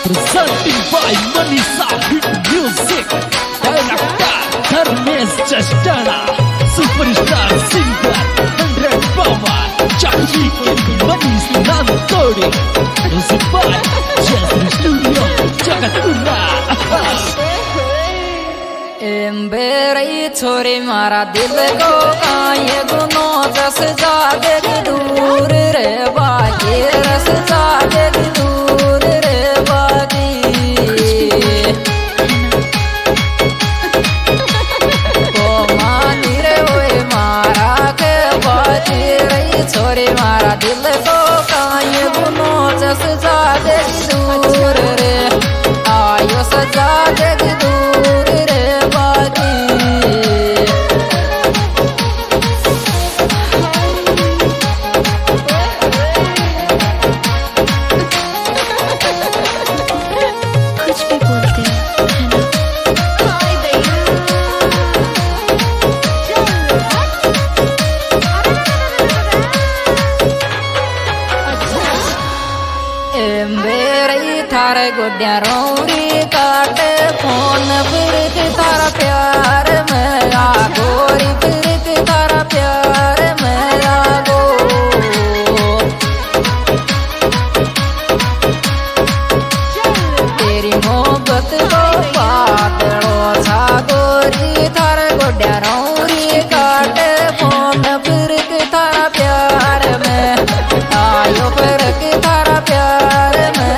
Presenting by Manisa Hit Music. Director Dharmesh Chastana. Superstar singer 100 Power. Chachi Manish Nantodi. Music by Jasmine Studio Jagatpura. Berai छोरी मारा दिल को काये गुनो जस जागे दूर रे बागी रस जागे दूर रे बागी ओ मानी रे ओए मारा के बागी रई छोरी मारा दिल को काये गुनो जस जागे दूर रे आयो सजा दे दूर रे थारे गुड्या रौरी काटे फोन फिर थारा प्यार में आ गोरी फिर थारा प्यार में आ गो तेरी मोहब्बत को पातलो छा गोरी थारे गुड्या रौरी काटे फोन फिर थारा प्यार में आयो फिर थारा प्यार में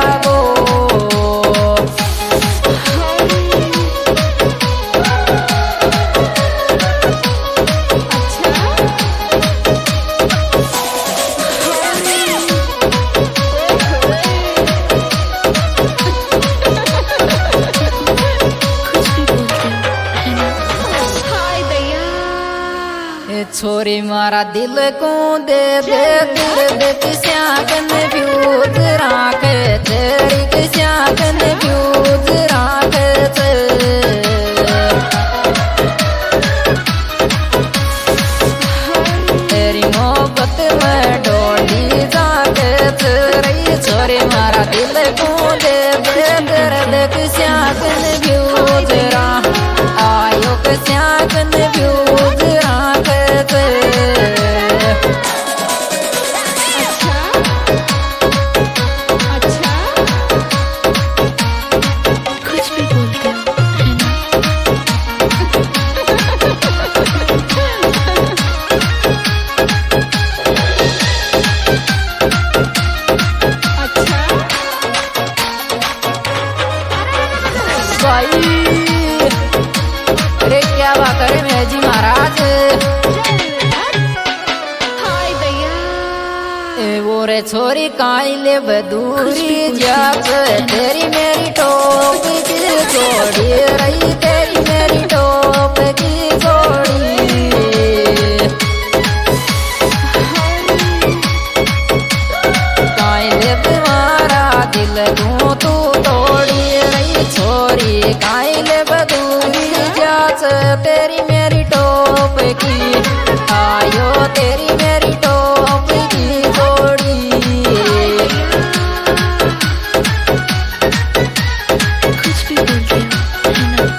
छोरी मारा दिल को दे दे दिल दे किस्या कने फ्यूज राखे तेरी किस्या कने फ्यूज राखे तेरी मोहब्बत में डोली जाके तेरी छोरी मारा दिल को दे दे दिल दे किस्या कने फ्यूज रा आयो किस्या कने फ्यूज राखे अरे क्या बात है मैं जी महाराज वो रे छोरी काइले बदूरी जात तेरी मेरी टोप की जोड़ी रही तेरी मेरी टोप की जोड़ी काइले तुम्हारा दिल दूं तू तोड़ी रही छोरी काइले बदूरी जात तेरी मेरी टोप की आयो तेरी मेरी टोप की जोड़ी कुछ भी बोलते है ना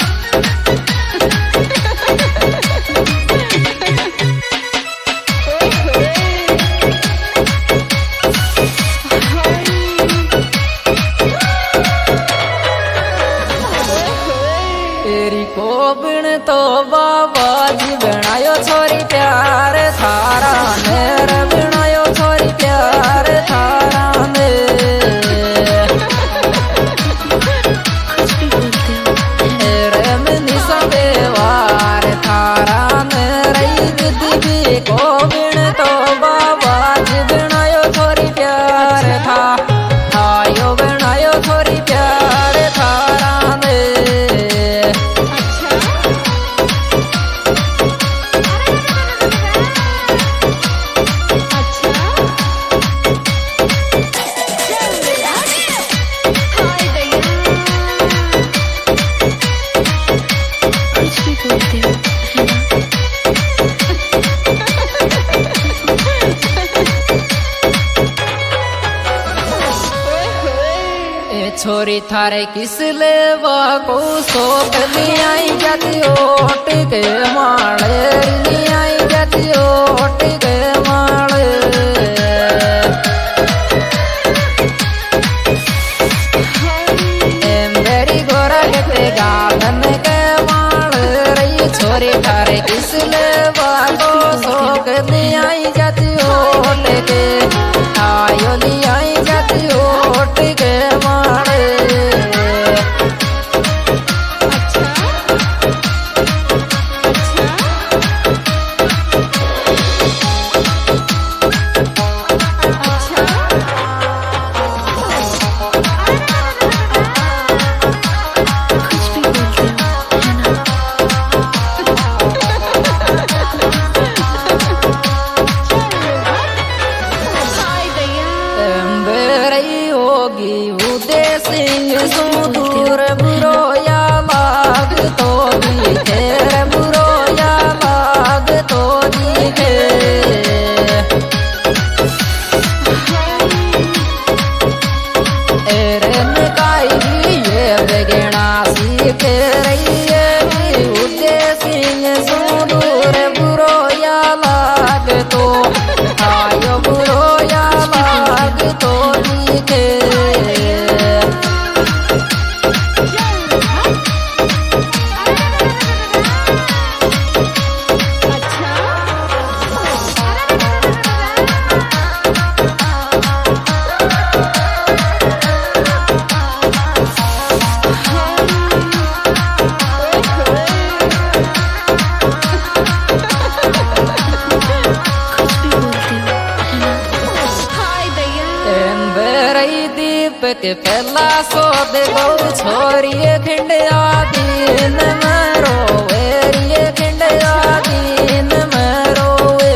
तेरी को बिन तो बाबा जी बनायो छोरी प्यार थारा मेर बनायो छोरी प्यार थारा में कुछ भी बोलते तेरे में निशा देवार थारा मेरी जिंदगी को बिन तो बाबा जी बनायो छोरी प्यार था आयो बनायो छोरी प्यार थारा में छोरी थारे किस लेवा को सोख आई जाती ओट के माले आई जाती ओट के माले मेरी गोरा के गार्डन के माल रही छोरी थारे किस लेवा को सोख आई जाती ओट के आयो आई जाती ओट के माले दूर बुरो या लाग तो दिखे बुरो या लाग तो दिखे एरन काई ये बेगना सीखे रही है उदय सिंह दूर बुरो या लाग तो आयो बुरो या लाग तो दिखे के पहला सो दे गौ छोरिए खिंडया दीन मरो वेरिए खिंडया दीन मरो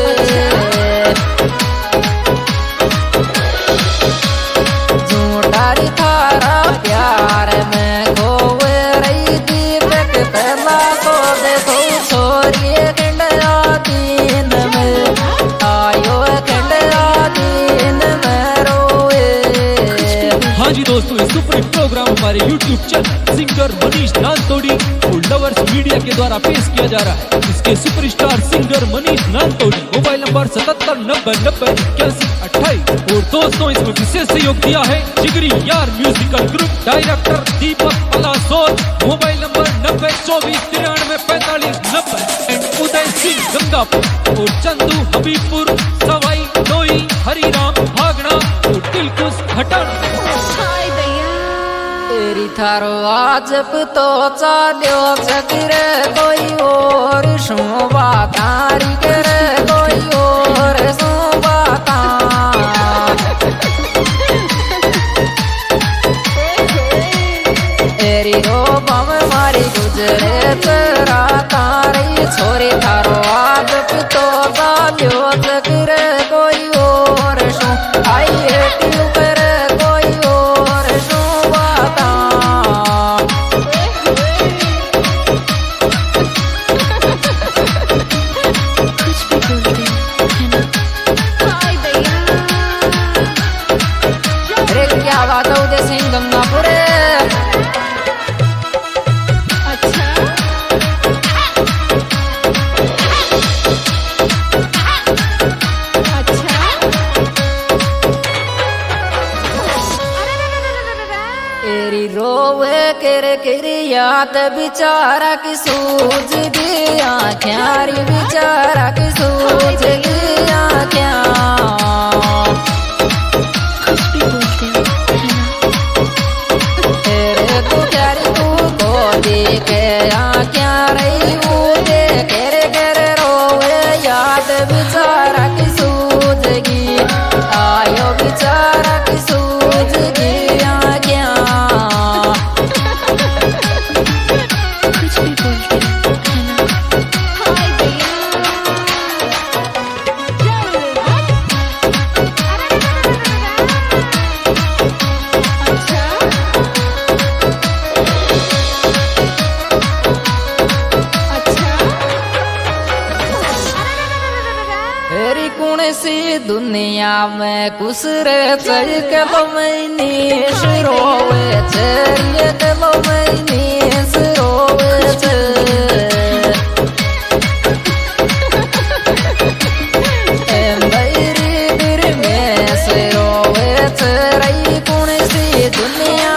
झूठारी थारा प्यार में गोवे रही दीप के पहला सो दे गौ छोरिए खिंडया दीन में आयो खिंडया दीन मरो। हाँ जी दोस्तों, इस सुपर प्रोग्राम हमारे YouTube channel singer Manish Nantodi और लवर्स मीडिया के द्वारा पेश किया जा रहा है। इसके superstar singer Manish Nantodi mobile number 7790918128। और दोस्तों इसमें विशेष सहयोग दिया है जिगरी यार musical group director Deepak Palasor mobile number 9024934590 and Uday Singh Gangapur और चंदू हबीबपुर सवाई डोई हरिराम भागना और दिलकुश हटाना। तेरी थारो आजप तो चाल्यो चक्रे कोई और शोभा तारी करे कोई और शोभा तेरी रोबा में मारी गुजरे तेरा तारी छोरी थारो आजप तो चाल्यो चक्रे कोई और शो आई क्यों करे कोई और शोभा क्या बात है उदय सिंह गंगापुर। अच्छा एरी रोवे कर याद बिचारा की सूझ दिया क्यारी बिचारा की सूझ दिया क्या के क्या रही मुझे करे करे रोवे याद बिचारा की सूझगी आयो बिचारा की सूझगी क्या कुछ भी बोलते है सी दुनिया में कुछ रे चल के तो मैं नीश रोवे दुनिया